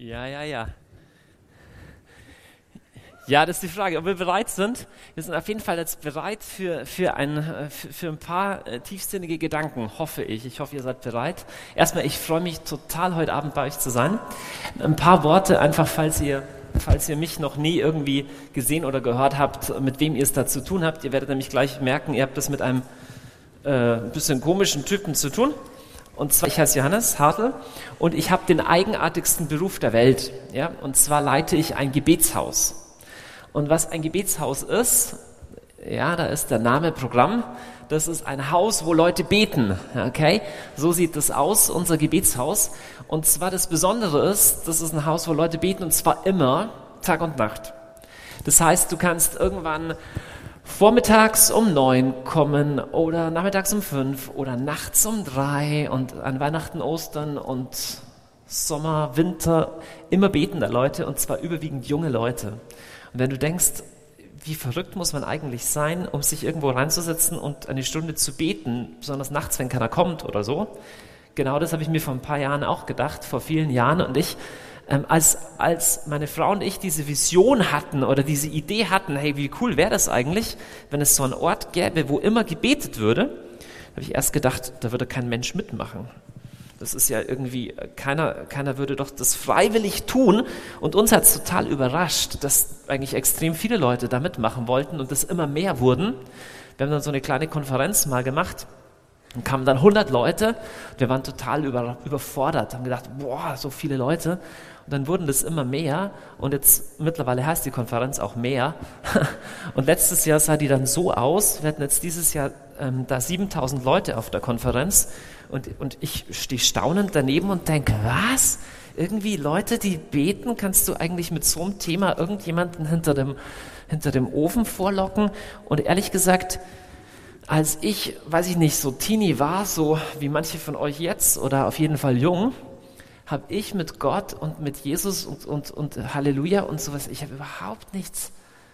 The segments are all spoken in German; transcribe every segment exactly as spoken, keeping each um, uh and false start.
Ja, ja, ja. Ja, das ist die Frage, ob wir bereit sind. Wir sind auf jeden Fall jetzt bereit für, für, ein, für, für ein paar äh, tiefsinnige Gedanken, hoffe ich. Ich hoffe, ihr seid bereit. Erstmal, ich freue mich total, heute Abend bei euch zu sein. Ein paar Worte einfach, falls ihr, falls ihr mich noch nie irgendwie gesehen oder gehört habt, mit wem ihr es da zu tun habt. Ihr werdet nämlich gleich merken, ihr habt das mit einem äh, bisschen komischen Typen zu tun. Und zwar, ich heiße Johannes Hartl und ich habe den eigenartigsten Beruf der Welt. Ja? Und zwar leite ich ein Gebetshaus. Und was ein Gebetshaus ist, ja, da ist der Name Programm. Das ist ein Haus, wo Leute beten. Okay, so sieht das aus, unser Gebetshaus. Und zwar das Besondere ist, das ist ein Haus, wo Leute beten und zwar immer Tag und Nacht. Das heißt, du kannst irgendwann vormittags um neun kommen oder nachmittags um fünf oder nachts um drei und an Weihnachten, Ostern und Sommer, Winter immer beten da Leute und zwar überwiegend junge Leute. Und wenn du denkst, wie verrückt muss man eigentlich sein, um sich irgendwo reinzusetzen und eine Stunde zu beten, besonders nachts, wenn keiner kommt oder so. Genau das habe ich mir vor ein paar Jahren auch gedacht, vor vielen Jahren. Und ich, ähm, als, als meine Frau und ich diese Vision hatten oder diese Idee hatten, hey, wie cool wäre das eigentlich, wenn es so einen Ort gäbe, wo immer gebetet würde, habe ich erst gedacht, da würde kein Mensch mitmachen. Das ist ja irgendwie, keiner, keiner würde doch das freiwillig tun. Und uns hat es total überrascht, dass eigentlich extrem viele Leute da mitmachen wollten und das immer mehr wurden. Wir haben dann so eine kleine Konferenz mal gemacht und kamen dann hundert Leute. Wir waren total über, überfordert, haben gedacht, boah, so viele Leute. Und dann wurden das immer mehr und jetzt mittlerweile heißt die Konferenz auch mehr. Und letztes Jahr sah die dann so aus, wir hatten jetzt dieses Jahr ähm, da siebentausend Leute auf der Konferenz. Und, und ich stehe staunend daneben und denke, was? Irgendwie Leute, die beten, kannst du eigentlich mit so einem Thema irgendjemanden hinter dem, hinter dem Ofen vorlocken? Und ehrlich gesagt, als ich, weiß ich nicht, so Teenie war, so wie manche von euch jetzt oder auf jeden Fall jung, habe ich mit Gott und mit Jesus und, und, und Halleluja und sowas, ich habe überhaupt nichts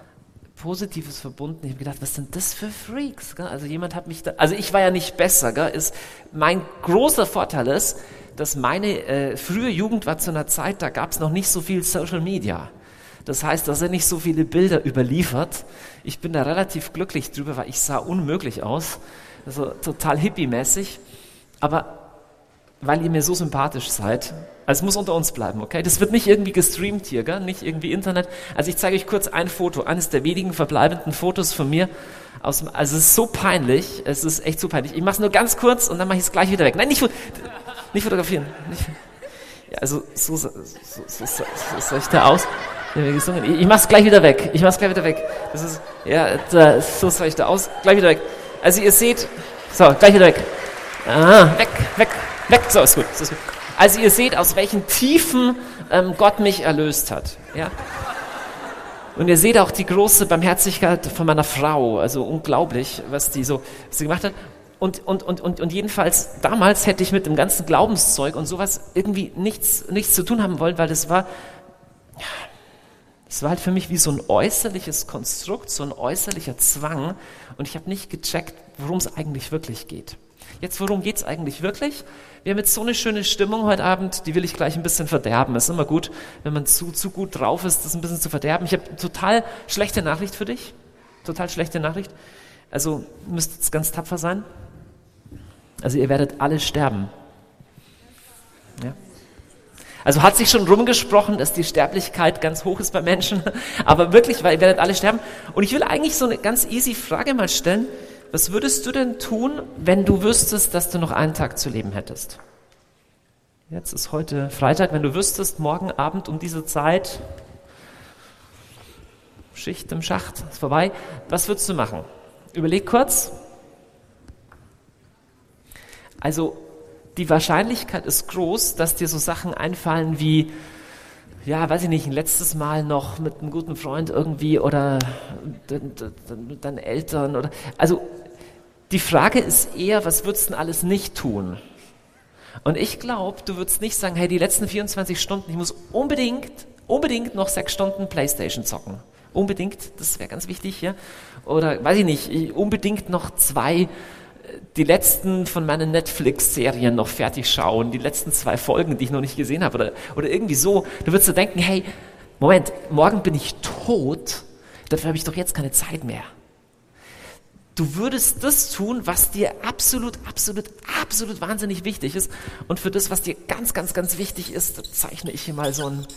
Positives verbunden. Ich habe gedacht, was sind das für Freaks? Gell? Also jemand hat mich da, also ich war ja nicht besser. Gell? Ist, mein großer Vorteil ist, dass meine äh, frühe Jugend war zu einer Zeit, da gab es noch nicht so viel Social Media. Das heißt, da sind nicht so viele Bilder überliefert. Ich bin da relativ glücklich drüber, weil ich sah unmöglich aus. Also total hippie-mäßig. Aber weil ihr mir so sympathisch seid, also es muss unter uns bleiben, okay? Das wird nicht irgendwie gestreamt hier, gell? Nicht irgendwie Internet. Also ich zeige euch kurz ein Foto, eines der wenigen verbleibenden Fotos von mir. Aus dem, also es ist so peinlich, es ist echt so peinlich. Ich mache es nur ganz kurz und dann mache ich es gleich wieder weg. Nein, nicht, nicht fotografieren. Nicht, ja, also so, so, so, so, so sah ich da aus. Ich mache es gleich wieder weg. Ich mache es gleich wieder weg. Das ist, ja, da, so sah ich da aus. Gleich wieder weg. Also ihr seht, so, gleich wieder weg. Ah, weg, weg. Weg, so ist gut, so ist gut. Also ihr seht, aus welchen Tiefen ähm, Gott mich erlöst hat. Ja? Und ihr seht auch die große Barmherzigkeit von meiner Frau. Also unglaublich, was die so was sie gemacht hat. Und, und, und, und, und jedenfalls, damals hätte ich mit dem ganzen Glaubenszeug und sowas irgendwie nichts, nichts zu tun haben wollen, weil das war, ja, das war halt für mich wie so ein äußerliches Konstrukt, so ein äußerlicher Zwang. Und ich habe nicht gecheckt, worum es eigentlich wirklich geht. Jetzt, worum geht's eigentlich wirklich? Wir haben jetzt so eine schöne Stimmung heute Abend, die will ich gleich ein bisschen verderben. Es ist immer gut, wenn man zu, zu gut drauf ist, das ein bisschen zu verderben. Ich habe eine total schlechte Nachricht für dich. Total schlechte Nachricht. Also, ihr müsst jetzt ganz tapfer sein. Also, ihr werdet alle sterben. Ja. Also, hat sich schon rumgesprochen, dass die Sterblichkeit ganz hoch ist bei Menschen. Aber wirklich, weil ihr werdet alle sterben. Und ich will eigentlich so eine ganz easy Frage mal stellen. Was würdest du denn tun, wenn du wüsstest, dass du noch einen Tag zu leben hättest? Jetzt ist heute Freitag, wenn du wüsstest, morgen Abend um diese Zeit, Schicht im Schacht, ist vorbei. Was würdest du machen? Überleg kurz. Also die Wahrscheinlichkeit ist groß, dass dir so Sachen einfallen wie, ja, weiß ich nicht, ein letztes Mal noch mit einem guten Freund irgendwie oder mit deinen Eltern oder, also die Frage ist eher, was würdest du denn alles nicht tun? Und ich glaube, du würdest nicht sagen, hey, die letzten vierundzwanzig Stunden, ich muss unbedingt, unbedingt noch sechs Stunden Playstation zocken. Unbedingt, das wäre ganz wichtig, ja. Oder, weiß ich nicht, unbedingt noch zwei die letzten von meinen Netflix-Serien noch fertig schauen, die letzten zwei Folgen, die ich noch nicht gesehen habe oder, oder irgendwie so. Du würdest so denken, hey, Moment, morgen bin ich tot, dafür habe ich doch jetzt keine Zeit mehr. Du würdest das tun, was dir absolut, absolut, absolut wahnsinnig wichtig ist. Und für das, was dir ganz, ganz, ganz wichtig ist, zeichne ich hier mal so ein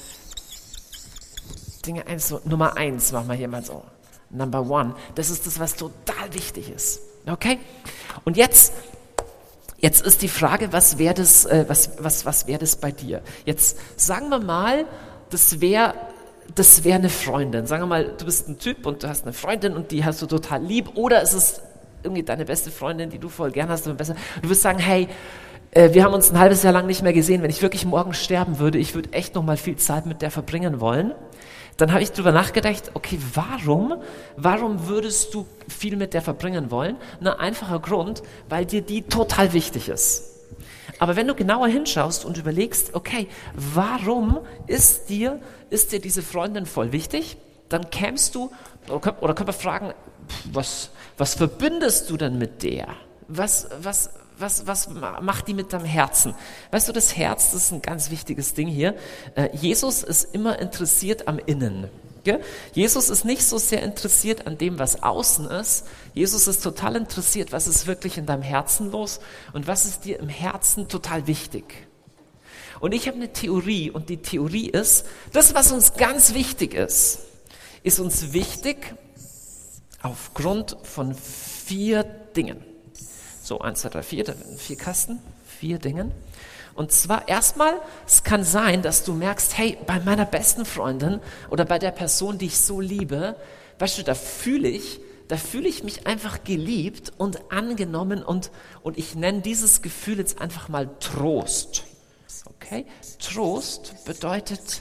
Ding eins, so Nummer eins, machen wir hier mal so. Number one. Das ist das, was total wichtig ist. Okay? Und jetzt, jetzt ist die Frage, was wäre das, äh, was, was, was wäre das bei dir? Jetzt sagen wir mal, das wäre das wäre eine Freundin. Sagen wir mal, du bist ein Typ und du hast eine Freundin und die hast du total lieb. Oder es ist irgendwie deine beste Freundin, die du voll gern hast. Und besser. Du wirst sagen, hey, äh, wir haben uns ein halbes Jahr lang nicht mehr gesehen. Wenn ich wirklich morgen sterben würde, ich würde echt noch mal viel Zeit mit der verbringen wollen. Dann habe ich drüber nachgedacht, okay, warum, warum würdest du viel mit der verbringen wollen? Ein einfacher Grund, weil dir die total wichtig ist. Aber wenn du genauer hinschaust und überlegst, okay, warum ist dir, ist dir diese Freundin voll wichtig? Dann kämst du, oder, oder können wir fragen, was, was verbindest du denn mit der? Was, was, was, was macht die mit deinem Herzen? Weißt du, das Herz, das ist ein ganz wichtiges Ding hier. Äh, Jesus ist immer interessiert am Innen. Gell? Jesus ist nicht so sehr interessiert an dem, was außen ist. Jesus ist total interessiert, was ist wirklich in deinem Herzen los und was ist dir im Herzen total wichtig. Und ich habe eine Theorie und die Theorie ist, das, was uns ganz wichtig ist, ist uns wichtig aufgrund von vier Dingen. So, eins, zwei, drei, vier, vier Kasten, vier Dingen. Und zwar erstmal, es kann sein, dass du merkst, hey, bei meiner besten Freundin oder bei der Person, die ich so liebe, weißt du, da fühle ich, da fühle ich mich einfach geliebt und angenommen und, und ich nenne dieses Gefühl jetzt einfach mal Trost. Okay? Trost bedeutet,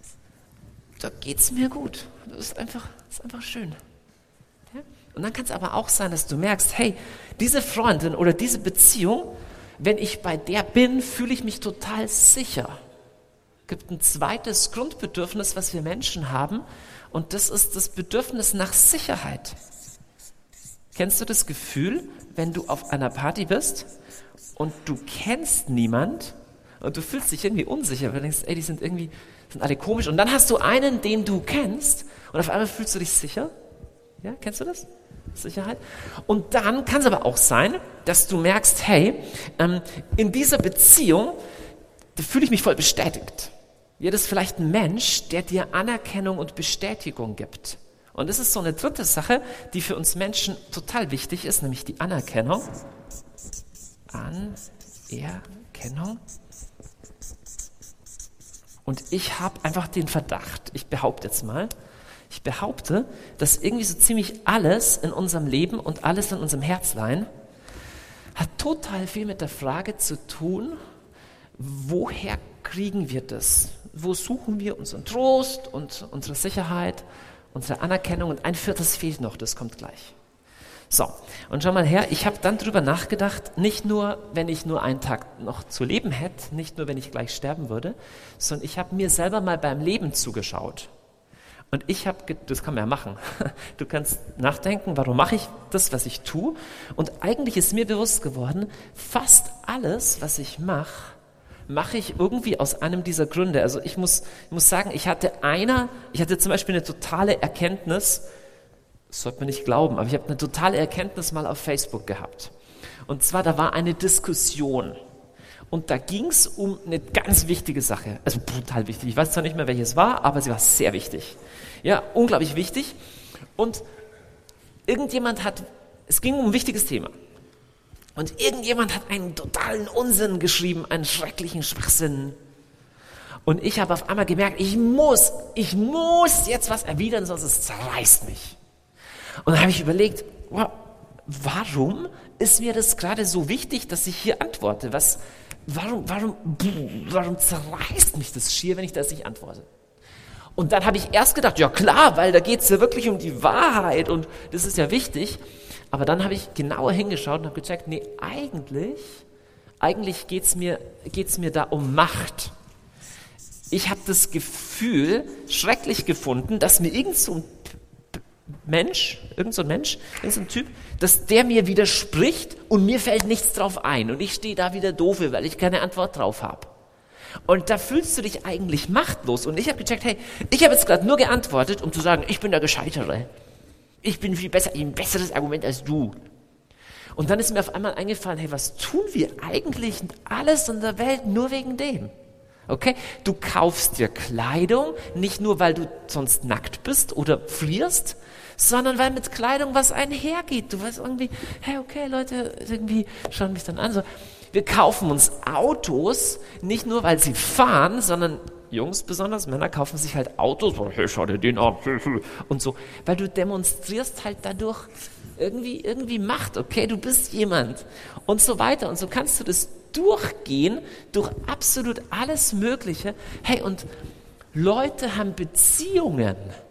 da geht's mir gut. Das ist einfach, das ist einfach schön. Ja? Und dann kann es aber auch sein, dass du merkst, hey, diese Freundin oder diese Beziehung, wenn ich bei der bin, fühle ich mich total sicher. Es gibt ein zweites Grundbedürfnis, was wir Menschen haben, und das ist das Bedürfnis nach Sicherheit. Kennst du das Gefühl, wenn du auf einer Party bist und du kennst niemand und du fühlst dich irgendwie unsicher, weil du denkst, ey, die sind irgendwie, sind alle komisch, und dann hast du einen, den du kennst, und auf einmal fühlst du dich sicher? Ja, kennst du das? Sicherheit. Und dann kann es aber auch sein, dass du merkst, hey, ähm, in dieser Beziehung, da fühle ich mich voll bestätigt. Ja, das ist vielleicht ein Mensch, der dir Anerkennung und Bestätigung gibt. Und das ist so eine dritte Sache, die für uns Menschen total wichtig ist, nämlich die Anerkennung. Anerkennung. Und ich habe einfach den Verdacht, ich behaupte jetzt mal, Ich behaupte, dass irgendwie so ziemlich alles in unserem Leben und alles in unserem Herzlein hat total viel mit der Frage zu tun, woher kriegen wir das? Wo suchen wir unseren Trost und unsere Sicherheit, unsere Anerkennung? Und ein viertes fehlt noch, das kommt gleich. So, und schau mal her, ich habe dann drüber nachgedacht, nicht nur, wenn ich nur einen Tag noch zu leben hätte, nicht nur, wenn ich gleich sterben würde, sondern ich habe mir selber mal beim Leben zugeschaut. Und ich habe, das kann man ja machen, du kannst nachdenken, warum mache ich das, was ich tue? Und eigentlich ist mir bewusst geworden, fast alles, was ich mache, mache ich irgendwie aus einem dieser Gründe. Also ich muss, ich muss sagen, ich hatte einer, ich hatte zum Beispiel eine totale Erkenntnis, das sollte man nicht glauben, aber ich habe eine totale Erkenntnis mal auf Facebook gehabt. Und zwar, da war eine Diskussion. Und da ging es um eine ganz wichtige Sache, also brutal wichtig. Ich weiß zwar nicht mehr, welche es war, aber sie war sehr wichtig. Ja, unglaublich wichtig. Und irgendjemand hat, es ging um ein wichtiges Thema. Und irgendjemand hat einen totalen Unsinn geschrieben, einen schrecklichen Schwachsinn. Und ich habe auf einmal gemerkt, ich muss, ich muss jetzt was erwidern, sonst es zerreißt mich. Und dann habe ich überlegt, wow, warum ist mir das gerade so wichtig, dass ich hier antworte? Was, warum, warum, warum zerreißt mich das schier, wenn ich das nicht antworte? Und dann habe ich erst gedacht, ja klar, weil da geht es ja wirklich um die Wahrheit und das ist ja wichtig. Aber dann habe ich genauer hingeschaut und habe gecheckt, nee, eigentlich, eigentlich geht es mir, geht's mir da um Macht. Ich habe das Gefühl schrecklich gefunden, dass mir irgend so ein Mensch, irgend so ein Mensch, irgend so ein Typ, dass der mir widerspricht und mir fällt nichts drauf ein und ich stehe da wieder doof, weil ich keine Antwort drauf habe. Und da fühlst du dich eigentlich machtlos. Und ich habe gecheckt, hey, ich habe jetzt gerade nur geantwortet, um zu sagen, ich bin der Gescheitere. Ich bin viel besser, ich habe ein besseres Argument als du. Und dann ist mir auf einmal eingefallen, hey, was tun wir eigentlich alles in der Welt nur wegen dem? Okay, du kaufst dir Kleidung, nicht nur, weil du sonst nackt bist oder frierst, sondern weil mit Kleidung was einhergeht. Du weißt irgendwie, hey, okay, Leute, irgendwie schauen mich dann an. So, wir kaufen uns Autos, nicht nur, weil sie fahren, sondern Jungs besonders, Männer kaufen sich halt Autos, so, hey, schau dir den an, und so, weil du demonstrierst halt dadurch irgendwie, irgendwie Macht, okay, du bist jemand und so weiter. Und so kannst du das durchgehen, durch absolut alles Mögliche. Hey, und Leute haben Beziehungen,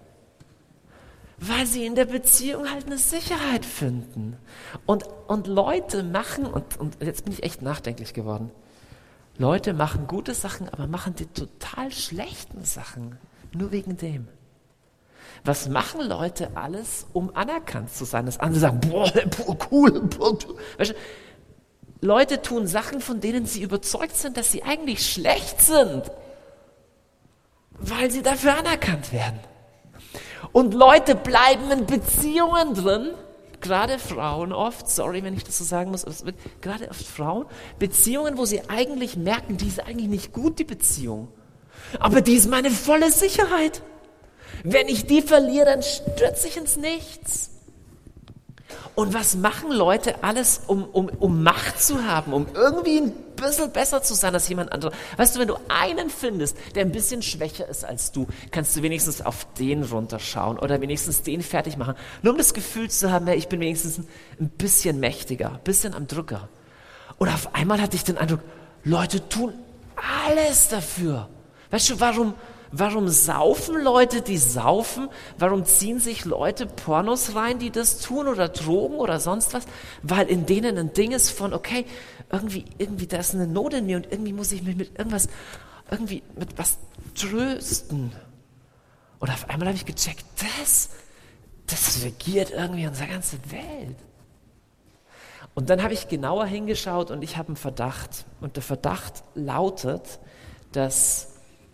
weil sie in der Beziehung halt eine Sicherheit finden. Und, und Leute machen, und, und jetzt bin ich echt nachdenklich geworden, Leute machen gute Sachen, aber machen die total schlechten Sachen, nur wegen dem. Was machen Leute alles, um anerkannt zu sein? Dass andere sagen, boah, cool, boah, weißt du, Leute tun Sachen, von denen sie überzeugt sind, dass sie eigentlich schlecht sind, weil sie dafür anerkannt werden. Und Leute bleiben in Beziehungen drin, gerade Frauen oft, sorry, wenn ich das so sagen muss, aber gerade oft Frauen, Beziehungen, wo sie eigentlich merken, die ist eigentlich nicht gut, die Beziehung. Aber die ist meine volle Sicherheit. Wenn ich die verliere, dann stürze ich ins Nichts. Und was machen Leute alles, um, um, um Macht zu haben, um irgendwie ein bisschen besser zu sein als jemand anderer? Weißt du, wenn du einen findest, der ein bisschen schwächer ist als du, kannst du wenigstens auf den runterschauen oder wenigstens den fertig machen. Nur um das Gefühl zu haben, hey, ich bin wenigstens ein, ein bisschen mächtiger, ein bisschen am Drücker. Und auf einmal hatte ich den Eindruck, Leute tun alles dafür. Weißt du, warum... Warum saufen Leute, die saufen? Warum ziehen sich Leute Pornos rein, die das tun oder Drogen oder sonst was? Weil in denen ein Ding ist von, okay, irgendwie, irgendwie da ist eine Not in mir und irgendwie muss ich mich mit irgendwas, irgendwie mit was trösten. Und auf einmal habe ich gecheckt, das, das regiert irgendwie unsere ganze Welt. Und dann habe ich genauer hingeschaut und ich habe einen Verdacht. Und der Verdacht lautet, dass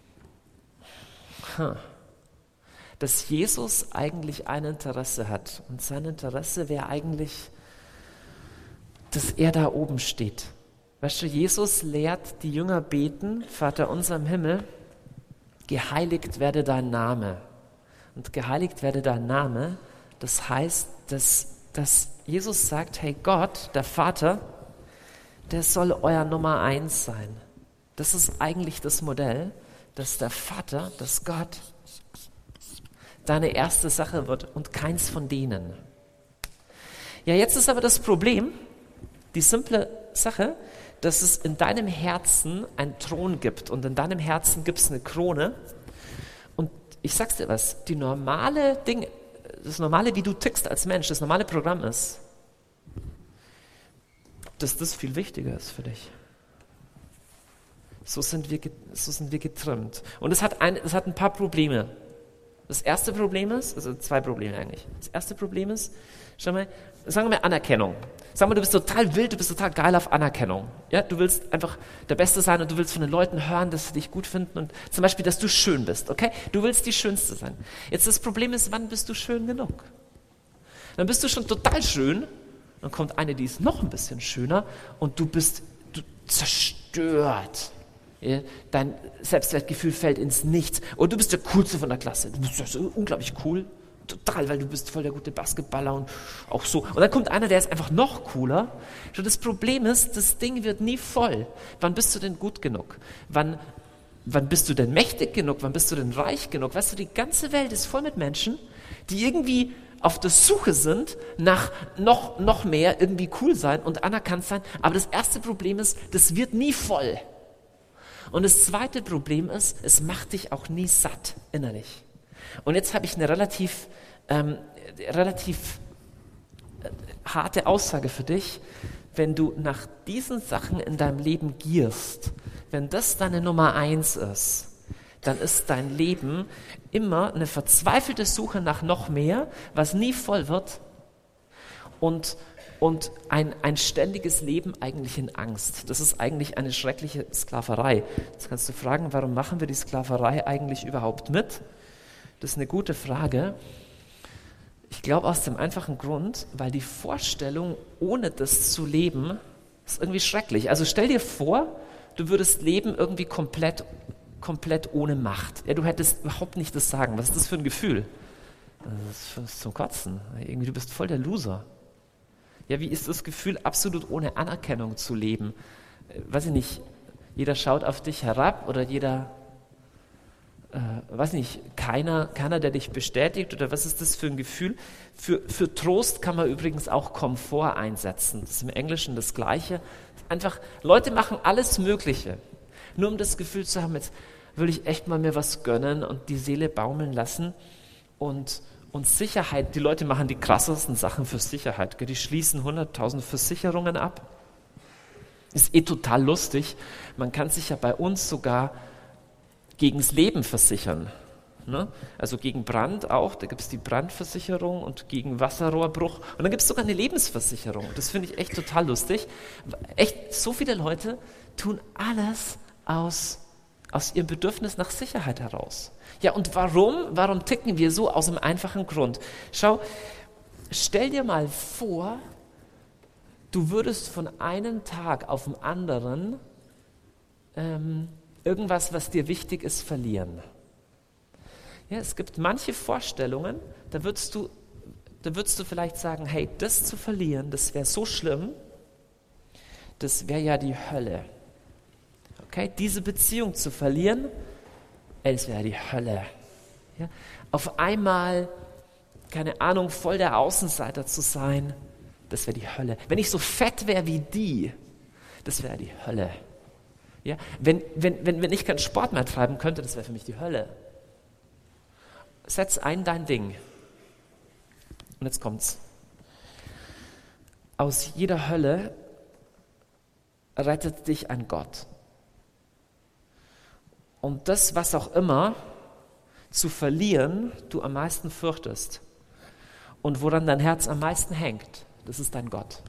dass Jesus eigentlich ein Interesse hat. Und sein Interesse wäre eigentlich, dass er da oben steht. Weißt du, Jesus lehrt die Jünger beten, Vater unser im Himmel, geheiligt werde dein Name. Und geheiligt werde dein Name, das heißt, dass, dass Jesus sagt, hey Gott, der Vater, der soll euer Nummer eins sein. Das ist eigentlich das Modell, dass der Vater, dass Gott deine erste Sache wird und keins von denen. Ja, jetzt ist aber das Problem, die simple Sache, dass es in deinem Herzen einen Thron gibt und in deinem Herzen gibt es eine Krone. Und ich sag's dir was, die normale Ding, das normale, wie du tickst als Mensch, das normale Programm ist, dass das viel wichtiger ist für dich. So sind wir, so sind wir getrimmt. Und es hat, ein, es hat ein paar Probleme. Das erste Problem ist, also zwei Probleme eigentlich. Das erste Problem ist, schau mal, sagen wir mal Anerkennung. Sag mal, du bist total wild, du bist total geil auf Anerkennung. Ja, du willst einfach der Beste sein und du willst von den Leuten hören, dass sie dich gut finden und zum Beispiel, dass du schön bist, okay? Du willst die Schönste sein. Jetzt das Problem ist, wann bist du schön genug? Dann bist du schon total schön, dann kommt eine, die ist noch ein bisschen schöner und du bist du zerstört. Dein Selbstwertgefühl fällt ins Nichts. Und du bist der Coolste von der Klasse. Du bist ja so unglaublich cool. Total, weil du bist voll der gute Basketballer und auch so. Und dann kommt einer, der ist einfach noch cooler. Schon das Problem ist, das Ding wird nie voll. Wann bist du denn gut genug? Wann, wann bist du denn mächtig genug? Wann bist du denn reich genug? Weißt du, die ganze Welt ist voll mit Menschen, die irgendwie auf der Suche sind nach noch, noch mehr irgendwie cool sein und anerkannt sein. Aber das erste Problem ist, das wird nie voll. Und das zweite Problem ist, es macht dich auch nie satt innerlich. Und jetzt habe ich eine relativ, ähm, relativ äh, harte Aussage für dich. Wenn du nach diesen Sachen in deinem Leben gierst, wenn das deine Nummer eins ist, dann ist dein Leben immer eine verzweifelte Suche nach noch mehr, was nie voll wird und, und ein, ein ständiges Leben eigentlich in Angst. Das ist eigentlich eine schreckliche Sklaverei. Jetzt kannst du fragen, warum machen wir die Sklaverei eigentlich überhaupt mit? Das ist eine gute Frage. Ich glaube aus dem einfachen Grund, weil die Vorstellung, ohne das zu leben, ist irgendwie schrecklich. Also stell dir vor, du würdest leben irgendwie komplett, komplett ohne Macht. Ja, du hättest überhaupt nicht das Sagen. Was ist das für ein Gefühl? Das ist zum Kotzen. Irgendwie, du bist voll der Loser. Ja, wie ist das Gefühl, absolut ohne Anerkennung zu leben? Weiß ich nicht, jeder schaut auf dich herab oder jeder, äh, weiß nicht, keiner, keiner, der dich bestätigt oder was ist das für ein Gefühl? Für, für Trost kann man übrigens auch Komfort einsetzen. Das ist im Englischen das Gleiche. Einfach, Leute machen alles Mögliche, nur um das Gefühl zu haben, jetzt will ich echt mal mir was gönnen und die Seele baumeln lassen und Und Sicherheit, die Leute machen die krassesten Sachen für Sicherheit. Die schließen hunderttausend Versicherungen ab. Ist eh total lustig. Man kann sich ja bei uns sogar gegens Leben versichern. Ne? Also gegen Brand auch, da gibt es die Brandversicherung und gegen Wasserrohrbruch. Und dann gibt es sogar eine Lebensversicherung. Das finde ich echt total lustig. Echt, so viele Leute tun alles aus, aus ihrem Bedürfnis nach Sicherheit heraus. Ja, und warum? Warum ticken wir so? Aus einem einfachen Grund. Schau, stell dir mal vor, du würdest von einem Tag auf den anderen ähm, irgendwas, was dir wichtig ist, verlieren. Ja, es gibt manche Vorstellungen, da würdest du, da würdest du vielleicht sagen, hey, das zu verlieren, das wäre so schlimm, das wäre ja die Hölle. Okay, diese Beziehung zu verlieren, es wäre die Hölle. Ja? Auf einmal, keine Ahnung, voll der Außenseiter zu sein, das wäre die Hölle. Wenn ich so fett wäre wie die, das wäre die Hölle. Ja? Wenn, wenn, wenn, wenn ich keinen Sport mehr treiben könnte, das wäre für mich die Hölle. Setz ein dein Ding. Und jetzt kommt's. Aus jeder Hölle rettet dich ein Gott. Und das, was auch immer, zu verlieren, du am meisten fürchtest und woran dein Herz am meisten hängt, das ist dein Gott.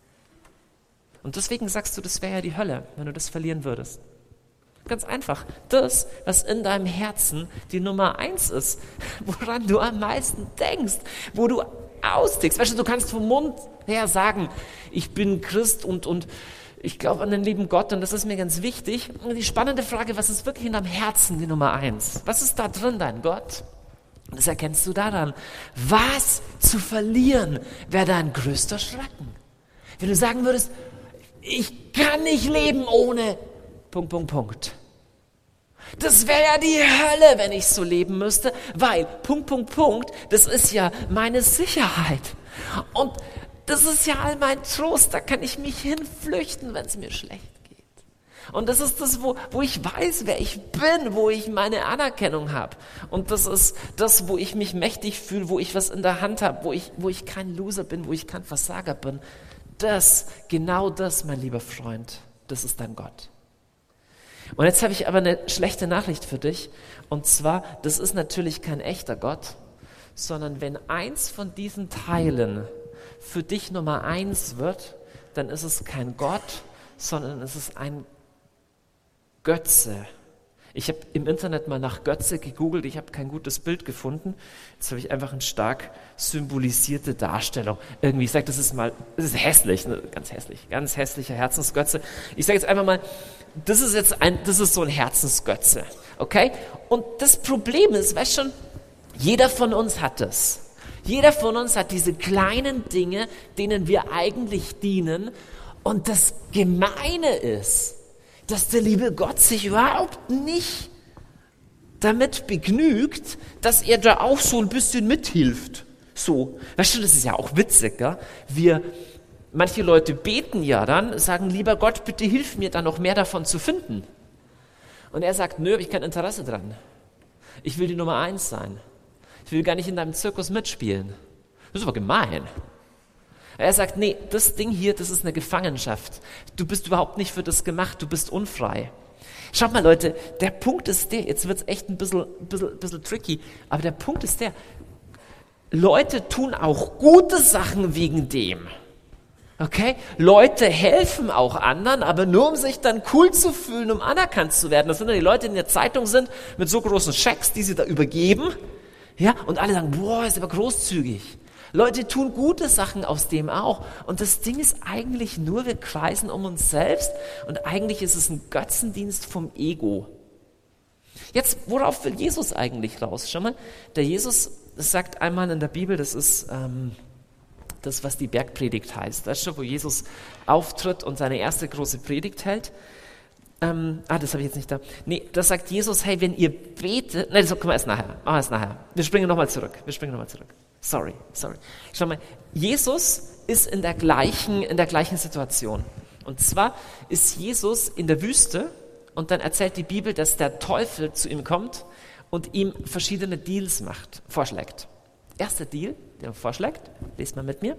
Und deswegen sagst du, das wäre ja die Hölle, wenn du das verlieren würdest. Ganz einfach, das, was in deinem Herzen die Nummer eins ist, woran du am meisten denkst, wo du austickst. Weißt du, du kannst vom Mund her sagen, ich bin Christ und, und ich glaube an den lieben Gott und das ist mir ganz wichtig. Und die spannende Frage, was ist wirklich in deinem Herzen die Nummer eins? Was ist da drin, dein Gott? Und das erkennst du daran. Was zu verlieren wäre dein größter Schrecken? Wenn du sagen würdest, ich kann nicht leben ohne Punkt, Punkt, Punkt. Das wäre ja die Hölle, wenn ich so leben müsste, weil Punkt, Punkt, Punkt, das ist ja meine Sicherheit. Und das ist ja all mein Trost, da kann ich mich hinflüchten, wenn es mir schlecht geht. Und das ist das, wo, wo ich weiß, wer ich bin, wo ich meine Anerkennung habe. Und das ist das, wo ich mich mächtig fühle, wo ich was in der Hand habe, wo ich, wo ich kein Loser bin, wo ich kein Versager bin. Das, genau das, mein lieber Freund, das ist dein Gott. Und jetzt habe ich aber eine schlechte Nachricht für dich. Und zwar, das ist natürlich kein echter Gott, sondern wenn eins von diesen Teilen für dich Nummer eins wird, dann ist es kein Gott, sondern es ist ein Götze. Ich habe im Internet mal nach Götze gegoogelt, ich habe kein gutes Bild gefunden. Jetzt habe ich einfach eine stark symbolisierte Darstellung. Irgendwie, ich sage, das ist mal, das ist hässlich, ne? Ganz hässlich, ganz hässlicher Herzensgötze. Ich sage jetzt einfach mal, das ist jetzt ein, das ist so ein Herzensgötze, okay? Und das Problem ist, weißt schon, jeder von uns hat das. Jeder von uns hat diese kleinen Dinge, denen wir eigentlich dienen. Und das Gemeine ist, dass der liebe Gott sich überhaupt nicht damit begnügt, dass er da auch so ein bisschen mithilft. So, weißt du, das ist ja auch witzig, gell? Wir, manche Leute beten ja dann, sagen, lieber Gott, bitte hilf mir, da noch mehr davon zu finden. Und er sagt, nö, hab ich kein Interesse dran. Ich will die Nummer eins sein. Ich will gar nicht in deinem Zirkus mitspielen. Das ist aber gemein. Er sagt, nee, das Ding hier, das ist eine Gefangenschaft. Du bist überhaupt nicht für das gemacht, du bist unfrei. Schaut mal, Leute, der Punkt ist der, jetzt wird es echt ein bisschen, bisschen, bisschen tricky, aber der Punkt ist der, Leute tun auch gute Sachen wegen dem. Okay? Leute helfen auch anderen, aber nur um sich dann cool zu fühlen, um anerkannt zu werden. Das sind dann die Leute, die in der Zeitung sind, mit so großen Schecks, die sie da übergeben. Ja? Und alle sagen, boah, ist aber großzügig. Leute tun gute Sachen aus dem auch. Und das Ding ist eigentlich nur, wir kreisen um uns selbst und eigentlich ist es ein Götzendienst vom Ego. Jetzt, worauf will Jesus eigentlich raus? Schau mal, der Jesus, das sagt einmal in der Bibel, das ist ähm, das, was die Bergpredigt heißt. Das ist schon, wo Jesus auftritt und seine erste große Predigt hält. Ähm, ah, das habe ich jetzt nicht da. Nee, das sagt Jesus, hey, wenn ihr betet, nein, das können wir erst nachher, machen wir erst nachher. Wir springen nochmal zurück, wir springen nochmal zurück. Sorry, sorry. Schau mal, Jesus ist in der gleichen, in der gleichen Situation. Und zwar ist Jesus in der Wüste und dann erzählt die Bibel, dass der Teufel zu ihm kommt und ihm verschiedene Deals macht, vorschlägt. Erster Deal, den er vorschlägt, lest mal mit mir.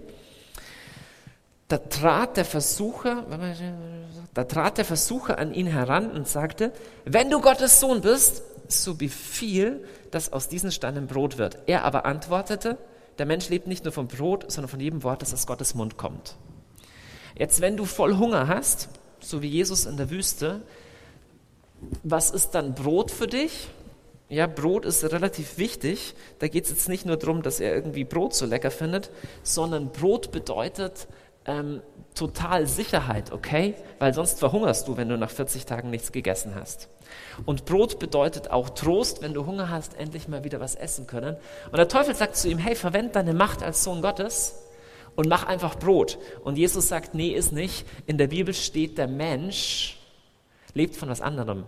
Da trat der Versucher, da trat der Versucher an ihn heran und sagte, wenn du Gottes Sohn bist, so befiehl, dass aus diesen Steinen Brot wird. Er aber antwortete, der Mensch lebt nicht nur vom Brot, sondern von jedem Wort, das aus Gottes Mund kommt. Jetzt, wenn du voll Hunger hast, so wie Jesus in der Wüste, was ist dann Brot für dich? Ja, Brot ist relativ wichtig. Da geht es jetzt nicht nur darum, dass er irgendwie Brot so lecker findet, sondern Brot bedeutet ähm, total Sicherheit, okay? Weil sonst verhungerst du, wenn du nach vierzig Tagen nichts gegessen hast. Und Brot bedeutet auch Trost, wenn du Hunger hast, endlich mal wieder was essen können. Und der Teufel sagt zu ihm, hey, verwend deine Macht als Sohn Gottes und mach einfach Brot. Und Jesus sagt, nee, ist nicht. In der Bibel steht, der Mensch lebt von was anderem.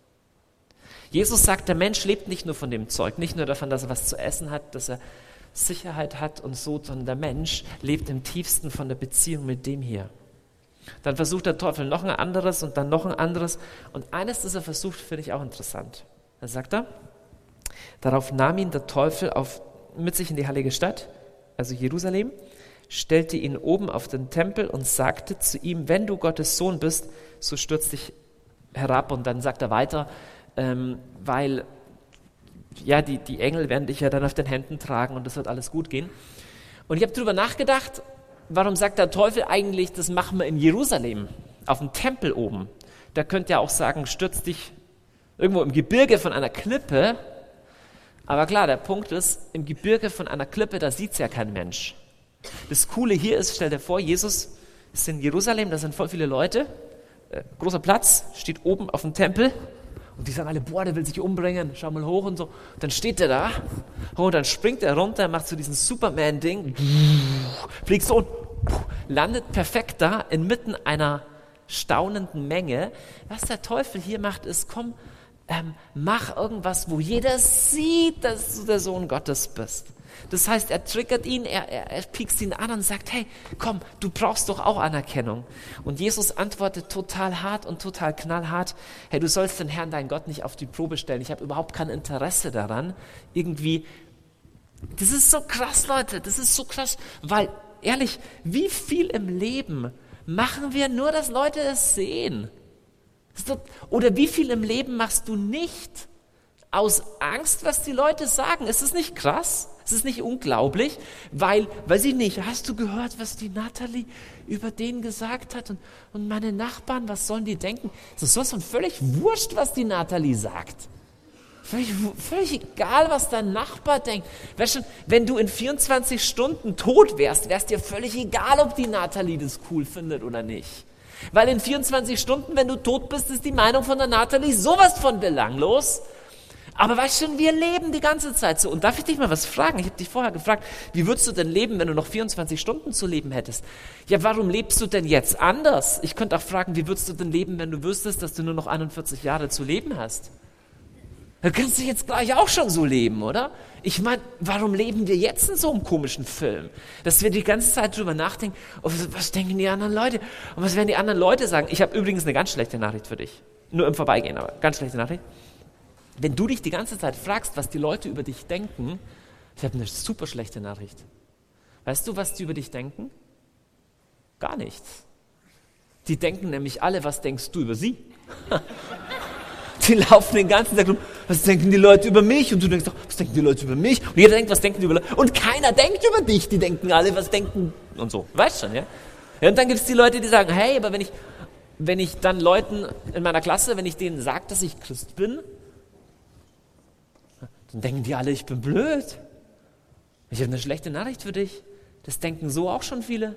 Jesus sagt, der Mensch lebt nicht nur von dem Zeug, nicht nur davon, dass er was zu essen hat, dass er Sicherheit hat und so, sondern der Mensch lebt im tiefsten von der Beziehung mit dem hier. Dann versucht der Teufel noch ein anderes und dann noch ein anderes. Und eines, das er versucht, finde ich auch interessant. Da sagt er, darauf nahm ihn der Teufel auf, mit sich in die heilige Stadt, also Jerusalem, stellte ihn oben auf den Tempel und sagte zu ihm, wenn du Gottes Sohn bist, so stürz dich herab. Und dann sagt er weiter, ähm, weil ja, die, die Engel werden dich ja dann auf den Händen tragen und das wird alles gut gehen. Und ich habe darüber nachgedacht, warum sagt der Teufel eigentlich, das machen wir in Jerusalem, auf dem Tempel oben? Da könnte ja auch sagen, stürz dich irgendwo im Gebirge von einer Klippe. Aber klar, der Punkt ist, im Gebirge von einer Klippe, da sieht es ja kein Mensch. Das Coole hier ist, stell dir vor, Jesus ist in Jerusalem, da sind voll viele Leute, äh, großer Platz, steht oben auf dem Tempel. Und die sagen alle, boah, der will sich umbringen, schau mal hoch und so. Und dann steht er da und dann springt er runter, macht so diesen Superman-Ding, fliegt so und landet perfekt da inmitten einer staunenden Menge. Was der Teufel hier macht, ist, komm, ähm, mach irgendwas, wo jeder sieht, dass du der Sohn Gottes bist. Das heißt, er triggert ihn, er, er, er piekst ihn an und sagt, hey, komm, du brauchst doch auch Anerkennung. Und Jesus antwortet total hart und total knallhart, hey, du sollst den Herrn, deinen Gott, nicht auf die Probe stellen. Ich habe überhaupt kein Interesse daran, irgendwie, das ist so krass, Leute, das ist so krass, weil, ehrlich, wie viel im Leben machen wir nur, dass Leute es sehen? Oder wie viel im Leben machst du nicht aus Angst, was die Leute sagen? Ist es nicht krass? Ist es nicht unglaublich? Weil, weiß ich nicht, hast du gehört, was die Nathalie über den gesagt hat? Und, und meine Nachbarn, was sollen die denken? Es ist sowas von völlig wurscht, was die Nathalie sagt. Völlig, völlig egal, was dein Nachbar denkt. Weißt du, wenn du in vierundzwanzig Stunden tot wärst, wär's dir völlig egal, ob die Nathalie das cool findet oder nicht. Weil in vierundzwanzig Stunden, wenn du tot bist, ist die Meinung von der Nathalie sowas von belanglos. Aber weißt du, wir leben die ganze Zeit so. Und darf ich dich mal was fragen? Ich habe dich vorher gefragt, wie würdest du denn leben, wenn du noch vierundzwanzig Stunden zu leben hättest? Ja, warum lebst du denn jetzt anders? Ich könnte auch fragen, wie würdest du denn leben, wenn du wüsstest, dass du nur noch einundvierzig Jahre zu leben hast? Da kannst du jetzt gleich auch schon so leben, oder? Ich meine, warum leben wir jetzt in so einem komischen Film? Dass wir die ganze Zeit drüber nachdenken, oh, was denken die anderen Leute? Und was werden die anderen Leute sagen? Ich habe übrigens eine ganz schlechte Nachricht für dich. Nur im Vorbeigehen, aber ganz schlechte Nachricht. Wenn du dich die ganze Zeit fragst, was die Leute über dich denken, ich habe eine super schlechte Nachricht. Weißt du, was die über dich denken? Gar nichts. Die denken nämlich alle, was denkst du über sie? Die laufen den ganzen Tag rum, was denken die Leute über mich? Und du denkst doch, was denken die Leute über mich? Und jeder denkt, was denken die über Leute? Und keiner denkt über dich, die denken alle, was denken und so. Weißt schon, ja? Ja, und dann gibt es die Leute, die sagen, hey, aber wenn ich, wenn ich dann Leuten in meiner Klasse, wenn ich denen sage, dass ich Christ bin, dann denken die alle, ich bin blöd. Ich habe eine schlechte Nachricht für dich. Das denken so auch schon viele.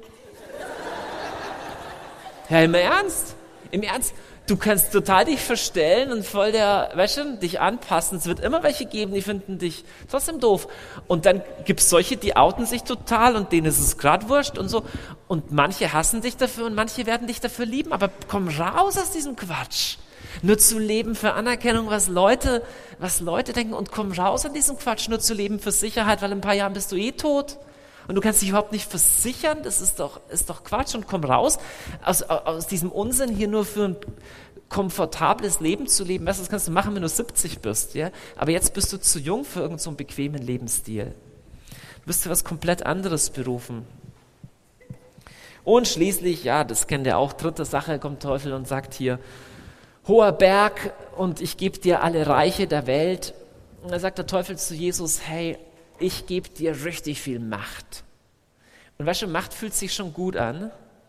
Ja, im Ernst? Im Ernst? Du kannst total dich verstellen und voll der, weißt du, dich anpassen. Es wird immer welche geben, die finden dich trotzdem doof. Und dann gibt es solche, die outen sich total und denen ist es gerade wurscht und so. Und manche hassen dich dafür und manche werden dich dafür lieben. Aber komm raus aus diesem Quatsch. Nur zu leben für Anerkennung, was Leute, was Leute denken, und komm raus aus diesem Quatsch. Nur zu leben für Sicherheit, weil in ein paar Jahren bist du eh tot. Und du kannst dich überhaupt nicht versichern, das ist doch, ist doch Quatsch, und komm raus aus, aus diesem Unsinn, hier nur für ein komfortables Leben zu leben. Weißt du, das kannst du machen, wenn du siebzig bist, ja? Aber jetzt bist du zu jung für irgendeinen so einen bequemen Lebensstil. Du bist für was komplett anderes berufen. Und schließlich, ja, das kennt ihr auch, dritte Sache, kommt Teufel und sagt hier, hoher Berg, und ich gebe dir alle Reiche der Welt. Und da sagt der Teufel zu Jesus, hey, ich gebe dir richtig viel Macht. Und weißt du, Macht fühlt sich schon gut an.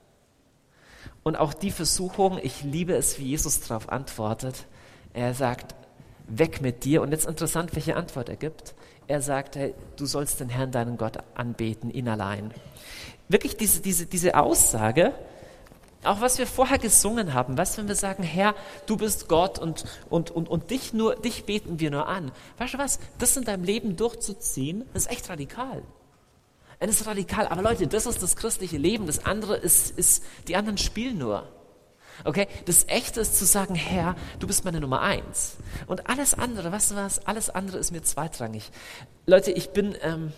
Und auch die Versuchung, ich liebe es, wie Jesus darauf antwortet. Er sagt, weg mit dir. Und jetzt interessant, welche Antwort er gibt. Er sagt, hey, du sollst den Herrn, deinen Gott, anbeten, ihn allein. Wirklich diese, diese, diese Aussage, auch was wir vorher gesungen haben, was, wenn wir sagen, Herr, du bist Gott und, und, und, und dich, nur, dich beten wir nur an. Weißt du was, das in deinem Leben durchzuziehen, das ist echt radikal. Das ist radikal, aber Leute, das ist das christliche Leben, das andere ist, ist die anderen spielen nur. Okay, das Echte ist zu sagen, Herr, du bist meine Nummer eins. Und alles andere, weißt du was, alles andere ist mir zweitrangig. Leute, ich bin... Ähm,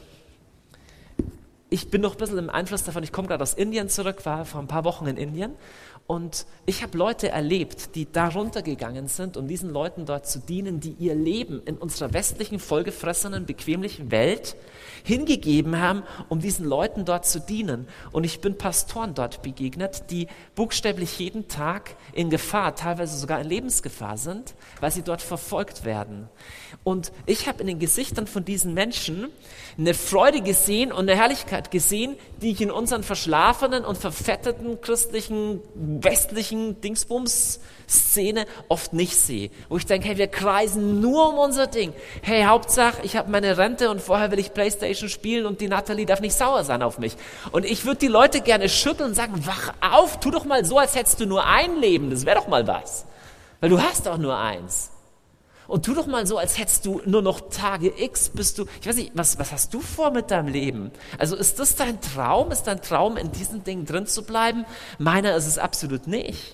Ich bin noch ein bisschen im Einfluss davon, ich komme gerade aus Indien zurück, war vor ein paar Wochen in Indien, und ich habe Leute erlebt, die da runtergegangen sind, um diesen Leuten dort zu dienen, die ihr Leben in unserer westlichen, vollgefressenen, bequemlichen Welt hingegeben haben, um diesen Leuten dort zu dienen. Und ich bin Pastoren dort begegnet, die buchstäblich jeden Tag in Gefahr, teilweise sogar in Lebensgefahr sind, weil sie dort verfolgt werden. Und ich habe in den Gesichtern von diesen Menschen eine Freude gesehen und eine Herrlichkeit gesehen, die ich in unseren verschlafenen und verfetteten christlichen, westlichen Dingsbums-Szene oft nicht sehe. Wo ich denke, hey, wir kreisen nur um unser Ding. Hey, Hauptsache, ich habe meine Rente und vorher will ich Playstation spielen und die Natalie darf nicht sauer sein auf mich. Und ich würde die Leute gerne schütteln und sagen, wach auf, tu doch mal so, als hättest du nur ein Leben. Das wäre doch mal was. Weil du hast doch nur eins. Und tu doch mal so, als hättest du nur noch Tage X, bist du, ich weiß nicht, was, was hast du vor mit deinem Leben? Also ist das dein Traum? Ist dein Traum, in diesen Dingen drin zu bleiben? Meiner ist es absolut nicht.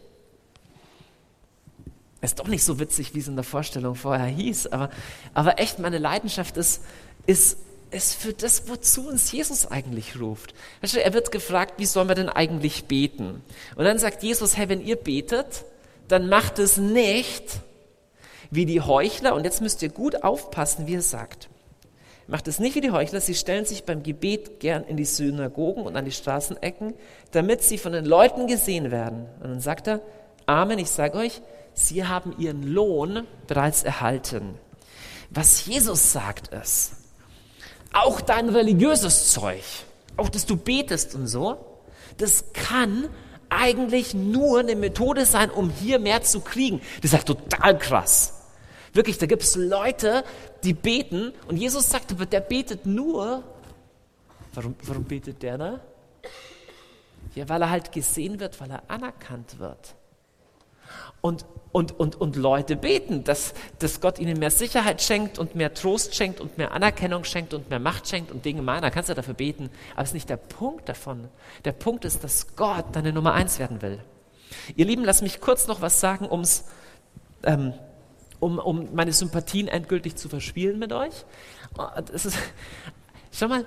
Ist doch nicht so witzig, wie es in der Vorstellung vorher hieß, aber, aber echt, meine Leidenschaft ist, ist, ist für das, wozu uns Jesus eigentlich ruft. Weißt du, er wird gefragt, wie sollen wir denn eigentlich beten? Und dann sagt Jesus, hey, wenn ihr betet, dann macht es nicht wie die Heuchler, und jetzt müsst ihr gut aufpassen, wie er sagt. Macht es nicht wie die Heuchler, sie stellen sich beim Gebet gern in die Synagogen und an die Straßenecken, damit sie von den Leuten gesehen werden. Und dann sagt er, Amen, ich sage euch, sie haben ihren Lohn bereits erhalten. Was Jesus sagt ist, auch dein religiöses Zeug, auch dass du betest und so, das kann eigentlich nur eine Methode sein, um hier mehr zu kriegen. Das ist ja total krass. Wirklich, da gibt es Leute, die beten, und Jesus sagt, aber der betet nur. Warum, warum betet der da? Ja, weil er halt gesehen wird, weil er anerkannt wird. Und, und, und, und Leute beten, dass, dass Gott ihnen mehr Sicherheit schenkt und mehr Trost schenkt und mehr Anerkennung schenkt und mehr Macht schenkt und Dinge machen. Da kannst du dafür beten. Aber es ist nicht der Punkt davon. Der Punkt ist, dass Gott deine Nummer eins werden will. Ihr Lieben, lasst mich kurz noch was sagen, um's, ähm, um, um meine Sympathien endgültig zu verspielen mit euch. Das ist, schau mal,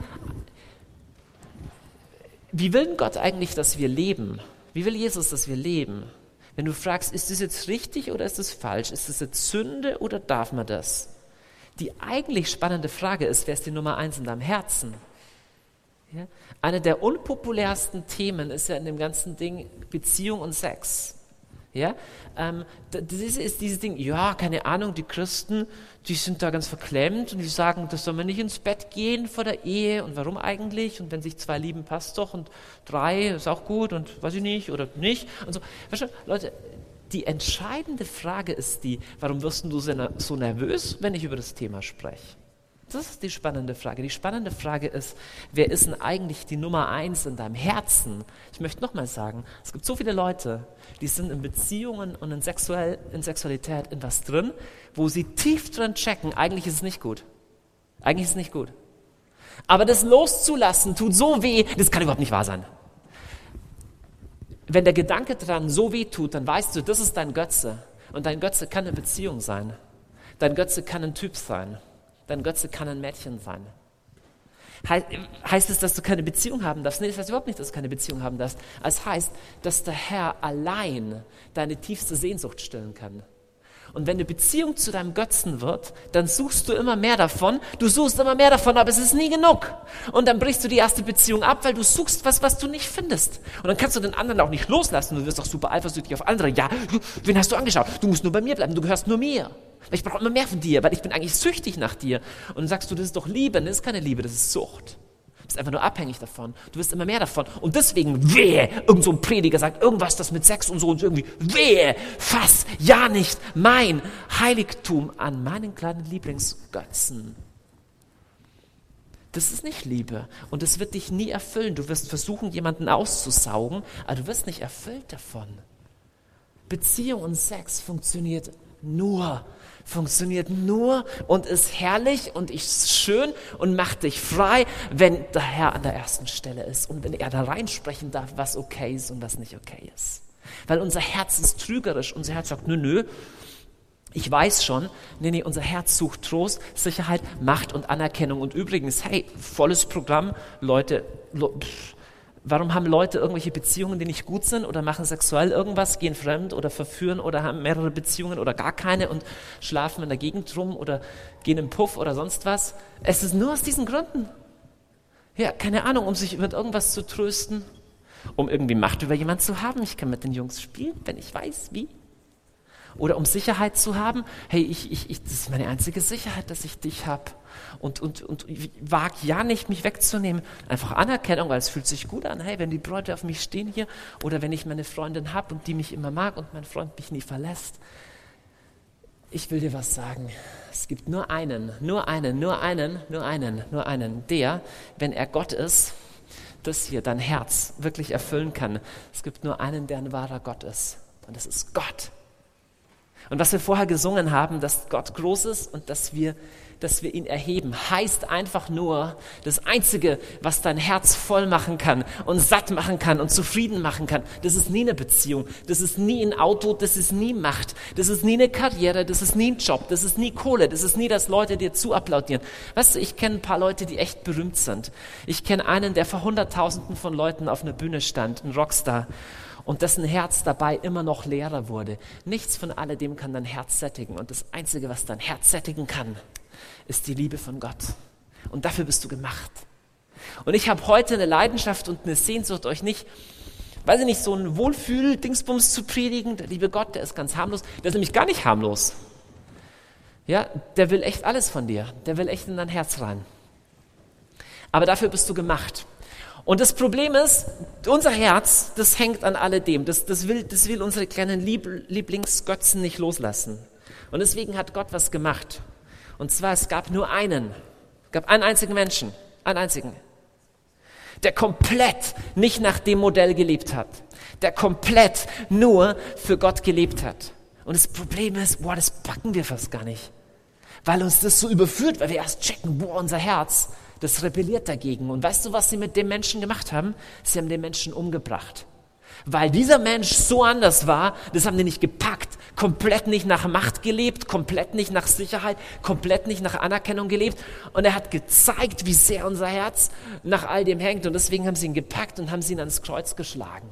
wie will denn Gott eigentlich, dass wir leben? Wie will Jesus, dass wir leben? Wenn du fragst, ist das jetzt richtig oder ist das falsch? Ist das jetzt Sünde oder darf man das? Die eigentlich spannende Frage ist, wer ist die Nummer eins in deinem Herzen? Ja? Eine der unpopulärsten Themen ist ja in dem ganzen Ding Beziehung und Sex. Ja, ähm, das ist dieses Ding, ja, keine Ahnung, die Christen, die sind da ganz verklemmt und die sagen, das soll man nicht ins Bett gehen vor der Ehe und warum eigentlich? Und wenn sich zwei lieben, passt doch und drei ist auch gut und weiß ich nicht oder nicht und so. Weißt du, Leute, die entscheidende Frage ist die, warum wirst du so nervös, wenn ich über das Thema spreche? Das ist die spannende Frage. Die spannende Frage ist, wer ist denn eigentlich die Nummer eins in deinem Herzen? Ich möchte nochmal sagen, es gibt so viele Leute, die sind in Beziehungen und in, Sexuell, in Sexualität in was drin, wo sie tief drin checken, eigentlich ist es nicht gut. Eigentlich ist es nicht gut. Aber das loszulassen tut so weh, das kann überhaupt nicht wahr sein. Wenn der Gedanke dran so weh tut, dann weißt du, das ist dein Götze. Und dein Götze kann eine Beziehung sein. Dein Götze kann ein Typ sein. Dein Götze kann ein Mädchen sein. He- heißt es, dass du keine Beziehung haben darfst? Nee, das heißt überhaupt nicht, dass du keine Beziehung haben darfst. Es heißt, dass der Herr allein deine tiefste Sehnsucht stillen kann. Und wenn eine Beziehung zu deinem Götzen wird, dann suchst du immer mehr davon. Du suchst immer mehr davon, aber es ist nie genug. Und dann brichst du die erste Beziehung ab, weil du suchst was, was du nicht findest. Und dann kannst du den anderen auch nicht loslassen. Du wirst auch super eifersüchtig auf andere. Ja, wen hast du angeschaut? Du musst nur bei mir bleiben, du gehörst nur mir. Weil ich brauche immer mehr von dir, weil ich bin eigentlich süchtig nach dir. Und dann sagst du, das ist doch Liebe. Das ist keine Liebe, das ist Sucht. Du bist einfach nur abhängig davon. Du wirst immer mehr davon. Und deswegen, wehe, irgend so ein Prediger sagt irgendwas, das mit Sex und so und irgendwie, wehe, fass, ja nicht mein Heiligtum an meinen kleinen Lieblingsgötzen. Das ist nicht Liebe. Und das wird dich nie erfüllen. Du wirst versuchen, jemanden auszusaugen, aber du wirst nicht erfüllt davon. Beziehung und Sex funktioniert nur, funktioniert nur und ist herrlich und ist schön und macht dich frei, wenn der Herr an der ersten Stelle ist und wenn er da reinsprechen darf, was okay ist und was nicht okay ist. Weil unser Herz ist trügerisch, unser Herz sagt, nö, nö, ich weiß schon, nee, nee, unser Herz sucht Trost, Sicherheit, Macht und Anerkennung. Und übrigens, hey, volles Programm, Leute, lo, pff, warum haben Leute irgendwelche Beziehungen, die nicht gut sind oder machen sexuell irgendwas, gehen fremd oder verführen oder haben mehrere Beziehungen oder gar keine und schlafen in der Gegend rum oder gehen im Puff oder sonst was? Es ist nur aus diesen Gründen. Ja, keine Ahnung, um sich mit irgendwas zu trösten, um irgendwie Macht über jemanden zu haben. Ich kann mit den Jungs spielen, wenn ich weiß, wie. Oder um Sicherheit zu haben. Hey, ich, ich, ich, das ist meine einzige Sicherheit, dass ich dich habe. Und, und, und wag ja nicht, mich wegzunehmen. Einfach Anerkennung, weil es fühlt sich gut an. Hey, wenn die Leute auf mich stehen hier oder wenn ich meine Freundin habe und die mich immer mag und mein Freund mich nie verlässt. Ich will dir was sagen. Es gibt nur einen, nur einen, nur einen, nur einen, nur einen, der, wenn er Gott ist, das hier, dein Herz wirklich erfüllen kann. Es gibt nur einen, der ein wahrer Gott ist. Und das ist Gott. Und was wir vorher gesungen haben, dass Gott groß ist und dass wir, dass wir ihn erheben, heißt einfach nur, das Einzige, was dein Herz voll machen kann und satt machen kann und zufrieden machen kann, das ist nie eine Beziehung, das ist nie ein Auto, das ist nie Macht, das ist nie eine Karriere, das ist nie ein Job, das ist nie Kohle, das ist nie, dass Leute dir zuapplaudieren. Weißt du, ich kenne ein paar Leute, die echt berühmt sind. Ich kenne einen, der vor Hunderttausenden von Leuten auf einer Bühne stand, ein Rockstar. Und dessen Herz dabei immer noch leerer wurde. Nichts von alledem kann dein Herz sättigen. Und das Einzige, was dein Herz sättigen kann, ist die Liebe von Gott. Und dafür bist du gemacht. Und ich habe heute eine Leidenschaft und eine Sehnsucht, euch nicht, weiß ich nicht, so ein Wohlfühl-Dingsbums zu predigen. Der liebe Gott, der ist ganz harmlos. Der ist nämlich gar nicht harmlos. Ja, der will echt alles von dir. Der will echt in dein Herz rein. Aber dafür bist du gemacht. Und das Problem ist, unser Herz, das hängt an alledem. Das, das, will, das will unsere kleinen Lieb, Lieblingsgötzen nicht loslassen. Und deswegen hat Gott was gemacht. Und zwar, es gab nur einen. Es gab einen einzigen Menschen. Einen einzigen. Der komplett nicht nach dem Modell gelebt hat. Der komplett nur für Gott gelebt hat. Und das Problem ist, boah, das packen wir fast gar nicht. Weil uns das so überführt, weil wir erst checken, boah, unser Herz, das rebelliert dagegen. Und weißt du, was sie mit dem Menschen gemacht haben? Sie haben den Menschen umgebracht. Weil dieser Mensch so anders war, das haben die nicht gepackt. Komplett nicht nach Macht gelebt, komplett nicht nach Sicherheit, komplett nicht nach Anerkennung gelebt. Und er hat gezeigt, wie sehr unser Herz nach all dem hängt. Und deswegen haben sie ihn gepackt und haben sie ihn ans Kreuz geschlagen.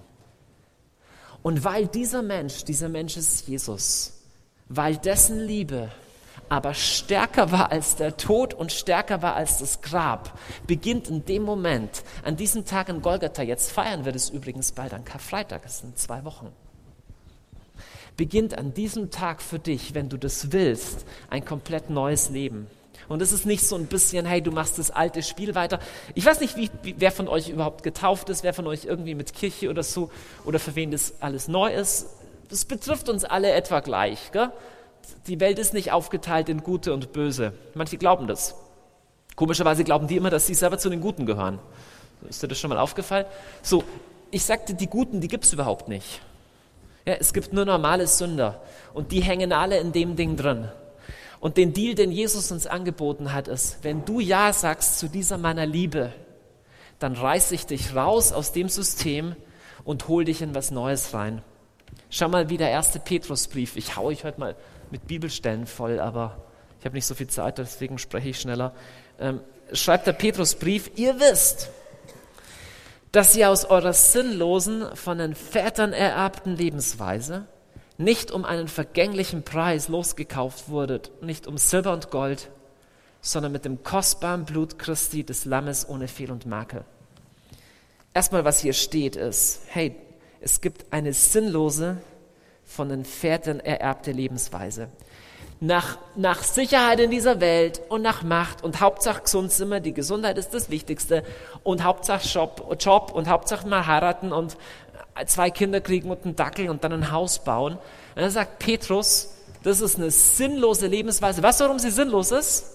Und weil dieser Mensch, dieser Mensch ist Jesus, weil dessen Liebe aber stärker war als der Tod und stärker war als das Grab, beginnt in dem Moment, an diesem Tag in Golgatha, jetzt feiern wir das übrigens bald an Karfreitag, das sind zwei Wochen, beginnt an diesem Tag für dich, wenn du das willst, ein komplett neues Leben. Und es ist nicht so ein bisschen, hey, du machst das alte Spiel weiter. Ich weiß nicht, wie, wie, wer von euch überhaupt getauft ist, wer von euch irgendwie mit Kirche oder so, oder für wen das alles neu ist. Das betrifft uns alle etwa gleich. Gell? Die Welt ist nicht aufgeteilt in Gute und Böse. Manche glauben das. Komischerweise glauben die immer, dass sie selber zu den Guten gehören. Ist dir das schon mal aufgefallen? So, ich sagte, die Guten, die gibt es überhaupt nicht. Ja, es gibt nur normale Sünder und die hängen alle in dem Ding drin. Und den Deal, den Jesus uns angeboten hat, ist, wenn du Ja sagst zu dieser meiner Liebe, dann reiß ich dich raus aus dem System und hol dich in was Neues rein. Schau mal, wie der erste Petrusbrief, ich hau euch heute mal mit Bibelstellen voll, aber ich habe nicht so viel Zeit, deswegen spreche ich schneller. Ähm, schreibt der Petrusbrief, ihr wisst, dass ihr aus eurer sinnlosen, von den Vätern ererbten Lebensweise nicht um einen vergänglichen Preis losgekauft wurdet, nicht um Silber und Gold, sondern mit dem kostbaren Blut Christi, des Lammes ohne Fehl und Makel. Erstmal, was hier steht, ist, hey, es gibt eine sinnlose, von den Vätern ererbte Lebensweise. Nach, nach Sicherheit in dieser Welt und nach Macht und Hauptsache gesund sind wir, die Gesundheit ist das Wichtigste und Hauptsache Job, Job und Hauptsache mal heiraten und zwei Kinder kriegen und einen Dackel und dann ein Haus bauen. Und dann sagt Petrus, das ist eine sinnlose Lebensweise. Weißt du, warum sie sinnlos ist?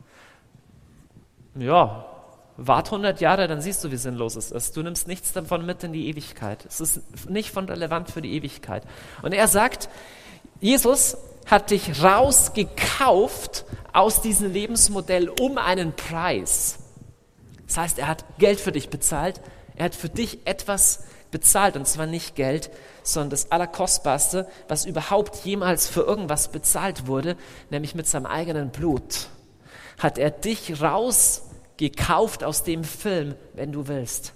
Ja, wart hundert Jahre, dann siehst du, wie sinnlos es ist. Du nimmst nichts davon mit in die Ewigkeit. Es ist nicht von relevant für die Ewigkeit. Und er sagt, Jesus hat dich rausgekauft aus diesem Lebensmodell um einen Preis. Das heißt, er hat Geld für dich bezahlt. Er hat für dich etwas bezahlt, und zwar nicht Geld, sondern das Allerkostbarste, was überhaupt jemals für irgendwas bezahlt wurde, nämlich mit seinem eigenen Blut. Hat er dich rausgekauft aus dem Film, wenn du willst.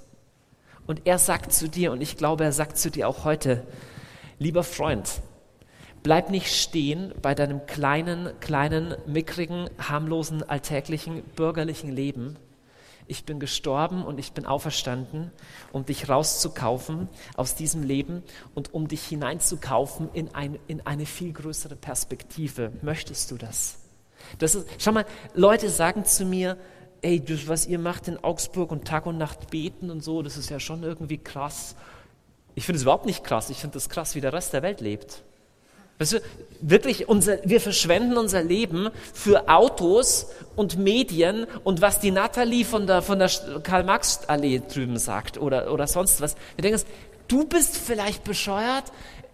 Und er sagt zu dir, und ich glaube, er sagt zu dir auch heute, lieber Freund, bleib nicht stehen bei deinem kleinen, kleinen, mickrigen, harmlosen, alltäglichen, bürgerlichen Leben. Ich bin gestorben und ich bin auferstanden, um dich rauszukaufen aus diesem Leben und um dich hineinzukaufen in, ein, in eine viel größere Perspektive. Möchtest du das? Das ist, schau mal, Leute sagen zu mir, ey, das, was ihr macht in Augsburg und Tag und Nacht beten und so, das ist ja schon irgendwie krass. Ich finde es überhaupt nicht krass, ich finde es krass, wie der Rest der Welt lebt. Weißt du, wirklich, unser, wir verschwenden unser Leben für Autos und Medien und was die Nathalie von der, von der Karl-Marx-Allee drüben sagt oder, oder sonst was. Wir denken, du bist vielleicht bescheuert,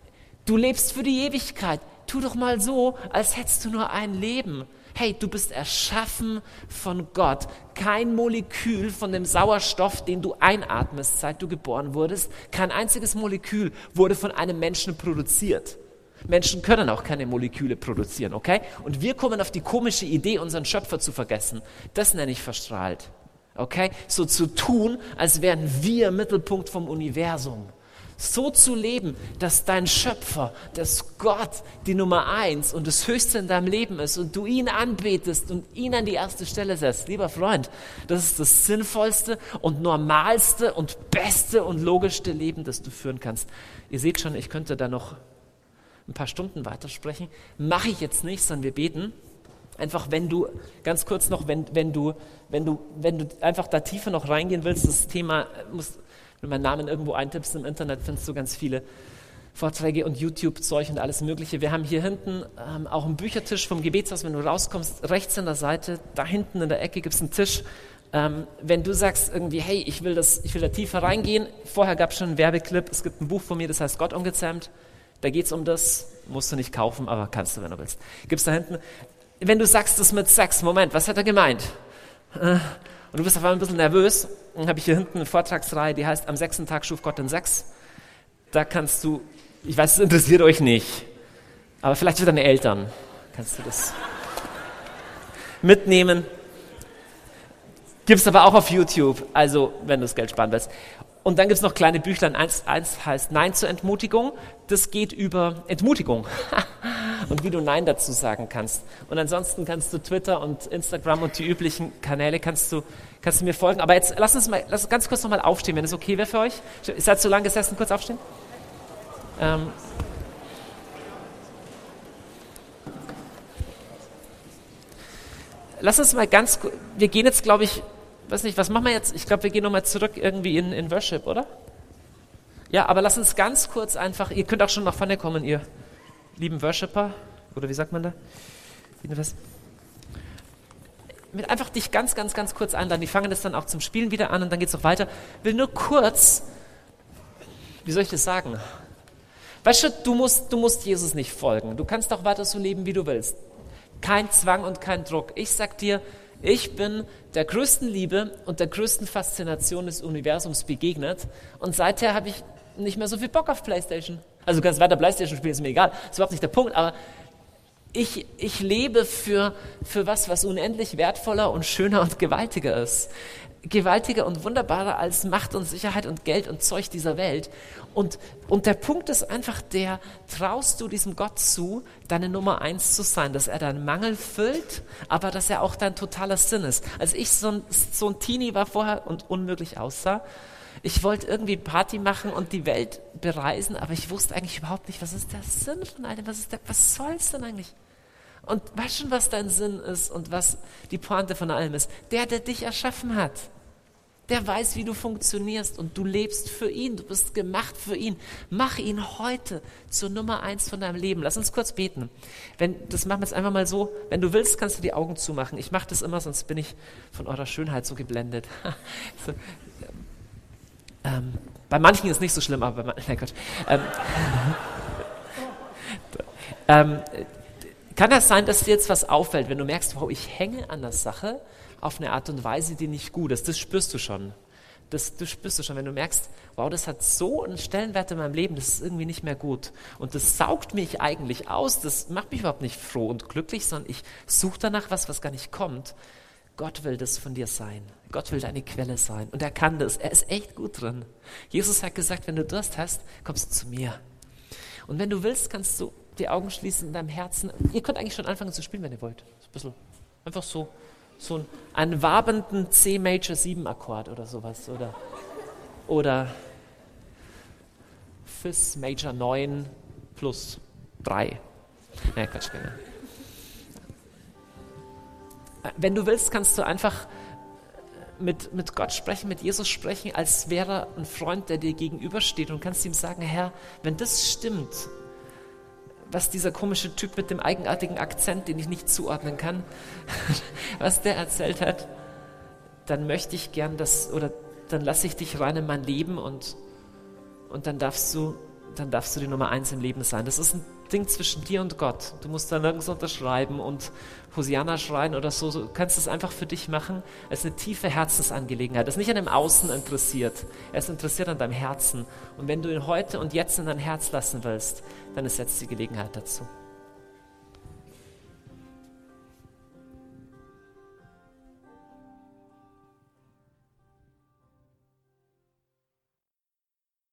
du lebst für die Ewigkeit. Tu doch mal so, als hättest du nur ein Leben. Hey, du bist erschaffen von Gott. Kein Molekül von dem Sauerstoff, den du einatmest, seit du geboren wurdest, kein einziges Molekül wurde von einem Menschen produziert. Menschen können auch keine Moleküle produzieren, okay? Und wir kommen auf die komische Idee, unseren Schöpfer zu vergessen. Das nenne ich verstrahlt, okay? So zu tun, als wären wir Mittelpunkt vom Universum. So zu leben, dass dein Schöpfer, dass Gott die Nummer eins und das Höchste in deinem Leben ist und du ihn anbetest und ihn an die erste Stelle setzt. Lieber Freund, das ist das sinnvollste und normalste und beste und logischste Leben, das du führen kannst. Ihr seht schon, ich könnte da noch ein paar Stunden weitersprechen. Mache ich jetzt nicht, sondern wir beten. Einfach, wenn du, ganz kurz noch, wenn, wenn du, wenn du, wenn du einfach da tiefer noch reingehen willst, das Thema, musst, wenn du meinen Namen irgendwo eintippst im Internet, findest du ganz viele Vorträge und YouTube-Zeug und alles Mögliche. Wir haben hier hinten ähm, auch einen Büchertisch vom Gebetshaus, wenn du rauskommst, rechts an der Seite, da hinten in der Ecke gibt es einen Tisch. Ähm, wenn du sagst irgendwie, hey, ich will, das, ich will da tiefer reingehen, vorher gab es schon einen Werbeclip, es gibt ein Buch von mir, das heißt Gott ungezähmt. Da geht es um das, musst du nicht kaufen, aber kannst du, wenn du willst. Gibt's da hinten. Wenn du sagst das mit Sex, Moment, was hat er gemeint? Und du bist auf einmal ein bisschen nervös, dann habe ich hier hinten eine Vortragsreihe, die heißt, am sechsten Tag schuf Gott den Sex. Da kannst du, ich weiß, es interessiert euch nicht, aber vielleicht für deine Eltern kannst du das mitnehmen. Gibt es aber auch auf YouTube, also wenn du das Geld sparen willst. Und dann gibt es noch kleine Büchlein, eins, eins heißt Nein zur Entmutigung. Das geht über Entmutigung und wie du Nein dazu sagen kannst. Und ansonsten kannst du Twitter und Instagram und die üblichen Kanäle kannst du, kannst du mir folgen. Aber jetzt lass uns mal, lass uns ganz kurz nochmal aufstehen, wenn es okay wäre für euch. Ihr seid so lange gesessen, kurz aufstehen. Ähm, lass uns mal ganz, wir gehen jetzt, glaube ich, weiß nicht, was machen wir jetzt? Ich glaube, wir gehen nochmal zurück irgendwie in, in Worship, oder? Ja, aber lass uns ganz kurz einfach, ihr könnt auch schon nach vorne kommen, ihr lieben Worshipper, oder wie sagt man da? Mit einfach dich ganz, ganz, ganz kurz einladen. Die fangen das dann auch zum Spielen wieder an und dann geht es auch weiter. Ich will nur kurz, wie soll ich das sagen? Weißt du, du musst, du musst Jesus nicht folgen. Du kannst auch weiter so leben, wie du willst. Kein Zwang und kein Druck. Ich sag dir, ich bin der größten Liebe und der größten Faszination des Universums begegnet und seither habe ich nicht mehr so viel Bock auf PlayStation. Also du kannst weiter PlayStation spielen, ist mir egal, ist überhaupt nicht der Punkt, aber ich, ich lebe für, für was, was unendlich wertvoller und schöner und gewaltiger ist. Gewaltiger und wunderbarer als Macht und Sicherheit und Geld und Zeug dieser Welt. Und, und der Punkt ist einfach der, traust du diesem Gott zu, deine Nummer eins zu sein, dass er deinen Mangel füllt, aber dass er auch dein totaler Sinn ist. Als ich so ein, so ein Teenie war vorher und unmöglich aussah, ich wollte irgendwie Party machen und die Welt bereisen, aber ich wusste eigentlich überhaupt nicht, was ist der Sinn von allem, was ist der, was soll es denn eigentlich? Und weißt schon, was dein Sinn ist und was die Pointe von allem ist? Der, der dich erschaffen hat. Der weiß, wie du funktionierst und du lebst für ihn. Du bist gemacht für ihn. Mach ihn heute zur Nummer eins von deinem Leben. Lass uns kurz beten. Wenn, das machen wir jetzt einfach mal so. Wenn du willst, kannst du die Augen zumachen. Ich mache das immer, sonst bin ich von eurer Schönheit so geblendet. so, ähm, bei manchen ist es nicht so schlimm, aber bei manchen, nein, Gott. Ähm, ähm, kann das sein, dass dir jetzt was auffällt, wenn du merkst, wow, ich hänge an der Sache auf eine Art und Weise, die nicht gut ist. Das spürst du schon. Das, das spürst du schon, wenn du merkst, wow, das hat so einen Stellenwert in meinem Leben, das ist irgendwie nicht mehr gut. Und das saugt mich eigentlich aus, das macht mich überhaupt nicht froh und glücklich, sondern ich suche danach was, was gar nicht kommt. Gott will das von dir sein. Gott will deine Quelle sein. Und er kann das. Er ist echt gut drin. Jesus hat gesagt, wenn du Durst hast, kommst du zu mir. Und wenn du willst, kannst du die Augen schließen in deinem Herzen. Ihr könnt eigentlich schon anfangen zu spielen, wenn ihr wollt. Ein bisschen, einfach so. So einen, einen wabenden C Major sieben Akkord oder sowas. Oder, oder Fis Major neun plus drei. Nein, Quatsch, genau. Wenn du willst, kannst du einfach mit, mit Gott sprechen, mit Jesus sprechen, als wäre er ein Freund, der dir gegenübersteht und kannst ihm sagen, Herr, wenn das stimmt, was dieser komische Typ mit dem eigenartigen Akzent, den ich nicht zuordnen kann, was der erzählt hat, dann möchte ich gern das, oder dann lasse ich dich rein in mein Leben und, und dann darfst du, dann darfst du die Nummer eins im Leben sein. Das ist ein Ding zwischen dir und Gott. Du musst da nirgends unterschreiben und Hosianna schreien oder so. Du kannst es einfach für dich machen. Es ist eine tiefe Herzensangelegenheit. Er ist nicht an dem Außen interessiert. Er ist interessiert an deinem Herzen. Und wenn du ihn heute und jetzt in dein Herz lassen willst, dann ist jetzt die Gelegenheit dazu.